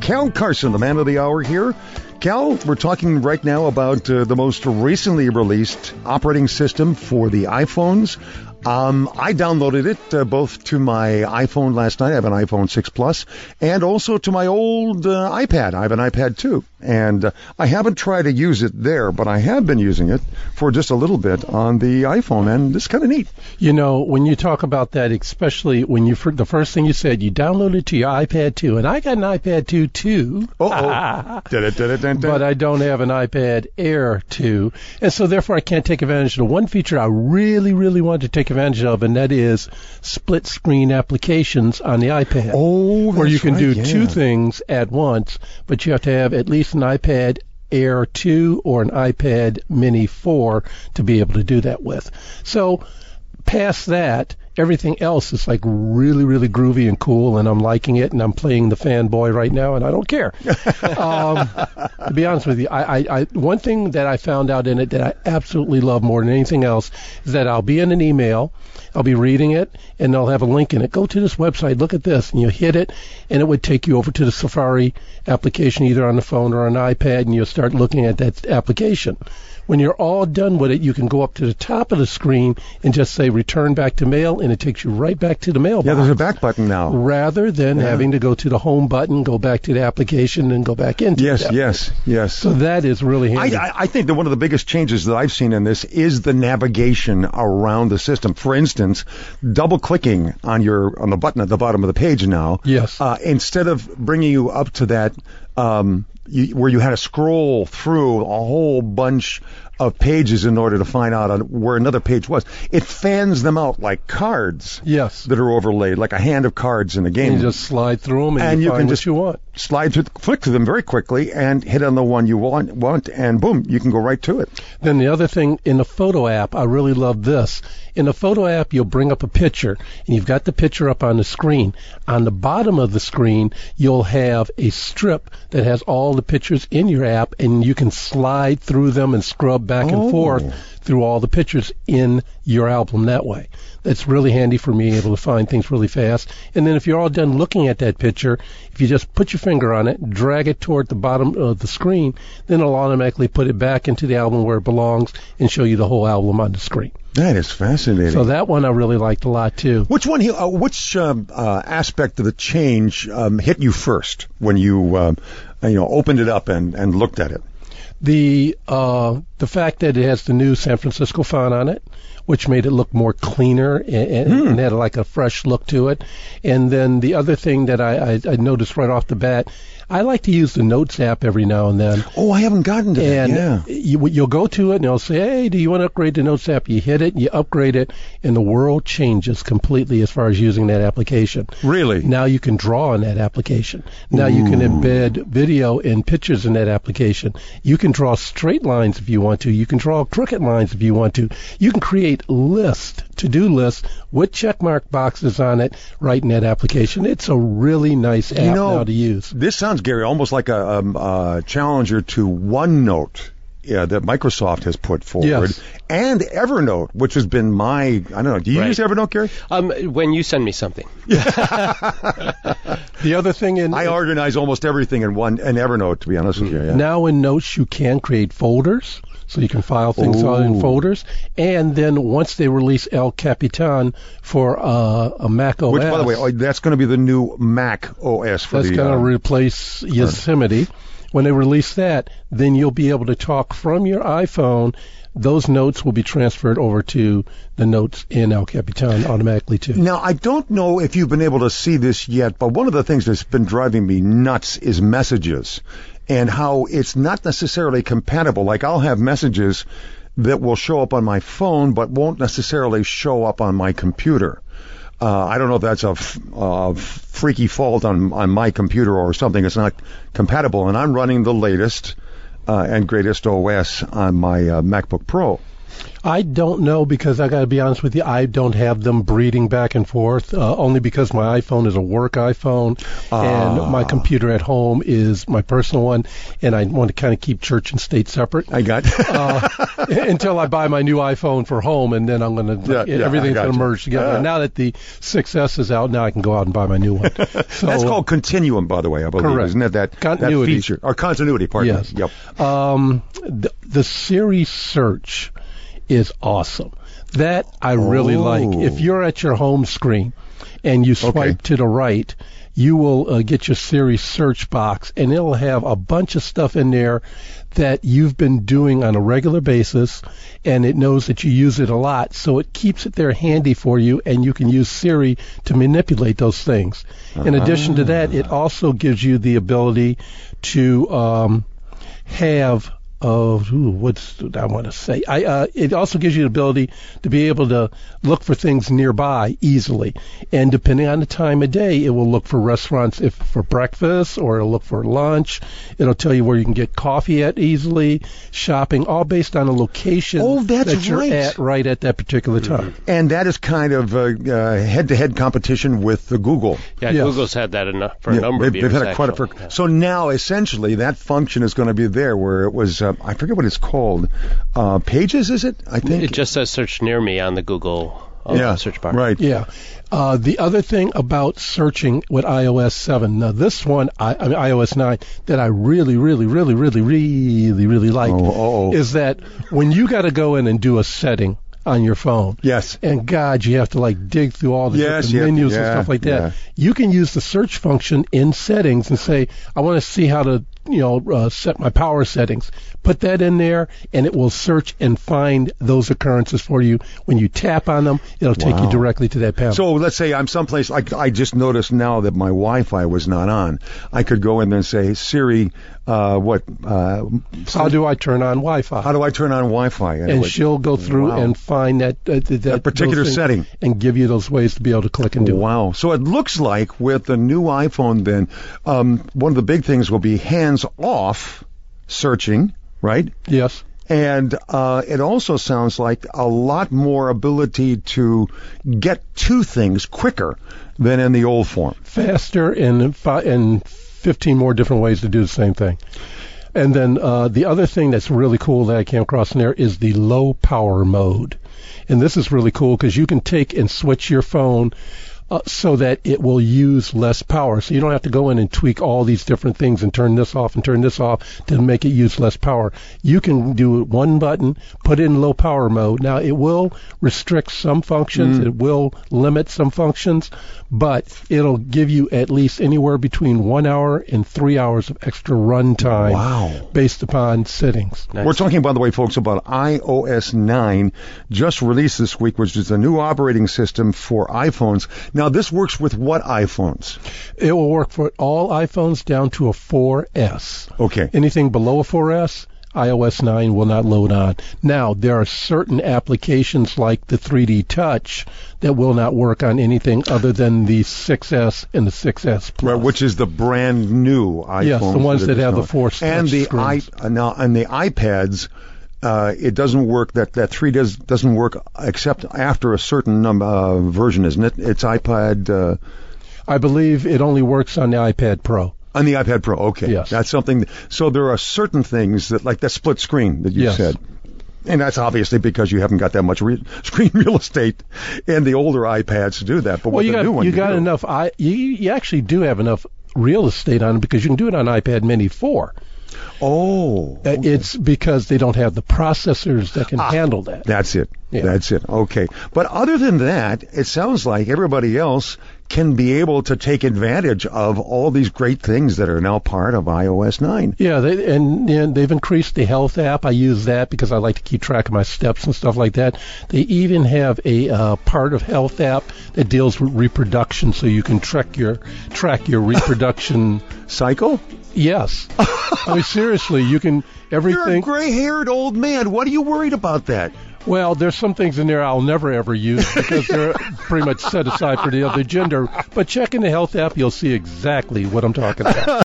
Cal Carson, the man of the hour here. Cal, we're talking right now about the most recently released operating system for the iPhones. I downloaded it both to my iPhone last night. I have an iPhone 6 Plus, and also to my old iPad. I have an iPad 2, and I haven't tried to use it there, but I have been using it for just a little bit on the iPhone, and it's kind of neat. You know, when you talk about that, especially when the first thing you said, you downloaded it to your iPad 2, and I got an iPad 2 too. But I don't have an iPad Air 2, and so therefore I can't take advantage of the one feature I really, really want to take advantage of, and that is split screen applications on the iPad. Oh, where you can do yeah. two things at once, but you have to have at least an iPad Air 2 or an iPad Mini 4 to be able to do that with. So past that, everything else is like really, really groovy and cool, and I'm liking it, and I'm playing the fanboy right now, and I don't care. To be honest with you, I one thing that I found out in it that I absolutely love more than anything else is that I'll be in an email, I'll be reading it, and they'll have a link in it. Go to this website, look at this, and you hit it, and it would take you over to the Safari application, either on the phone or on an iPad, and you'll start looking at that application. When you're all done with it, you can go up to the top of the screen and just say return back to mail, and it takes you right back to the mailbox. Yeah, there's a back button now. Rather than having to go to the home button, go back to the application, and go back into it. Yes. So that is really handy. I think that one of the biggest changes that I've seen in this is the navigation around the system. For instance, double-clicking on the button at the bottom of the page now. Yes. Instead of bringing you up to that where you had to scroll through a whole bunch of pages in order to find out where another page was. It fans them out like cards. Yes. That are overlaid, like a hand of cards in a game. You just slide through them and you find can what just you want. Flick through them very quickly and hit on the one you want, and boom, you can go right to it. Then the other thing, in the photo app, I really love this. In the photo app, you'll bring up a picture, and you've got the picture up on the screen. On the bottom of the screen, you'll have a strip that has all the pictures in your app, and you can slide through them and scrub back and forth through all the pictures in your album that way. That's really handy for me, able to find things really fast. And then if you're all done looking at that picture, if you just put your finger on it, drag it toward the bottom of the screen, then it'll automatically put it back into the album where it belongs and show you the whole album on the screen. That is fascinating. So that one I really liked a lot too. Which aspect of the change hit you first when you opened it up and looked at it? The fact that it has the new San Francisco font on it, which made it look more cleaner and had like a fresh look to it. And then the other thing that I noticed right off the bat, I like to use the Notes app every now and then. Oh, I haven't gotten to that. And you'll go to it and it'll say, hey, do you want to upgrade the Notes app? You hit it, you upgrade it, and the world changes completely as far as using that application. Really? Now you can draw in that application. Now you can embed video and pictures in that application. You can draw straight lines if you want to. You can draw crooked lines if you want to. You can create to-do lists with checkmark boxes on it right in that application. It's a really nice app now to use. This sounds, Gary, almost like a challenger to OneNote that Microsoft has put forward. Yes. And Evernote, which has been I don't know, do you use Evernote, Gary? When you send me something. The other thing I organize almost everything in Evernote, to be honest with you. Yeah. Now in Notes you can create folders, so you can file things out in folders. And then once they release El Capitan for a Mac OS, which, by the way, that's going to be the new Mac OS for that's going to replace Yosemite. When they release that, then you'll be able to talk from your iPhone. Those notes will be transferred over to the notes in El Capitan automatically, too. Now, I don't know if you've been able to see this yet, but one of the things that's been driving me nuts is messages and how it's not necessarily compatible. Like, I'll have messages that will show up on my phone but won't necessarily show up on my computer. I don't know if that's a freaky fault on my computer or something. It's not compatible, and I'm running the latest and greatest OS on my MacBook Pro. I don't know, because I got to be honest with you, I don't have them breeding back and forth, only because my iPhone is a work iPhone and my computer at home is my personal one, and I want to kind of keep church and state separate. I got until I buy my new iPhone for home, and then I'm going to everything's going to merge together. And now that the 6S is out, now I can go out and buy my new one. So, that's called Continuum, by the way, I believe. Correct. Isn't it that Continuity. That feature? Or Continuity, pardon yes. me. Yep. The Siri search is awesome. That I really like. If you're at your home screen and you swipe to the right, you will get your Siri search box, and it'll have a bunch of stuff in there that you've been doing on a regular basis, and it knows that you use it a lot, so it keeps it there handy for you, and you can use Siri to manipulate those things. In addition to that, it also gives you the ability to have what I want to say? It also gives you the ability to be able to look for things nearby easily. And depending on the time of day, it will look for restaurants for breakfast, or it'll look for lunch. It'll tell you where you can get coffee at easily, shopping, all based on a location that you're at right at that particular time. And that is kind of head-to-head competition with the Google. Yeah, yes. Google's had that for a number of years. They've had it So now, essentially, that function is going to be there where it was... I forget what it's called. Pages, is it? I think it just says "search near me" on the Google search bar. Right. Yeah. The other thing about searching with iOS 7, now this one, iOS 9, that I really like is that when you got to go in and do a setting on your phone. Yes. And God, you have to dig through all the different menus and stuff like that. You can use the search function in settings and say, I want to see how to set my power settings. Put that in there, and it will search and find those occurrences for you. When you tap on them, it'll take you directly to that panel. So let's say I'm someplace, I just noticed now that my Wi-Fi was not on. I could go in there and say, Siri, how do I turn on Wi-Fi? How do I turn on Wi-Fi? And she'll go through and find that particular setting and give you those ways to be able to click and do it. Wow. So it looks like with the new iPhone then, one of the big things will be hands-off searching, right? Yes. And it also sounds like a lot more ability to get to things quicker than in the old form. Faster and 15 more different ways to do the same thing. And then the other thing that's really cool that I came across in there is the low power mode. And this is really cool because you can take and switch your phone so that it will use less power. So you don't have to go in and tweak all these different things and turn this off to make it use less power. You can do one button, put it in low power mode. Now, it will restrict some functions. It will limit some functions, but it'll give you at least anywhere between 1 hour and 3 hours of extra run time based upon settings. Nice. We're talking, by the way, folks, about iOS 9, just released this week, which is a new operating system for iPhones. Now, this works with what iPhones? It will work for all iPhones down to a 4S. Okay. Anything below a 4S, iOS 9 will not load on. Now, there are certain applications like the 3D Touch that will not work on anything other than the 6S and the 6S Plus. Right, which is the brand new iPhone. Yes, the ones that have the 4 and the and the iPads. It doesn't work. That 3 doesn't work except after a certain version, isn't it? It's iPad. I believe it only works on the iPad Pro. On the iPad Pro, okay. Yes. That's something. So there are certain things that, like that split screen that you said. And that's obviously because you haven't got that much screen real estate in the older iPads to do that. But with the new one, you got enough. You actually do have enough real estate on it because you can do it on iPad Mini 4. Oh. Okay. It's because they don't have the processors that can handle that. That's it. Yeah. That's it. Okay. But other than that, it sounds like everybody else can be able to take advantage of all these great things that are now part of iOS 9. Yeah, they've increased the health app. I use that because I like to keep track of my steps and stuff like that. They even have a part of health app that deals with reproduction, so you can track your reproduction cycle. Yes. I mean, seriously, you can everything. You're a gray-haired old man. What are you worried about that? Well, there's some things in there I'll never, ever use because they're pretty much set aside for the other gender. But check in the health app, you'll see exactly what I'm talking about.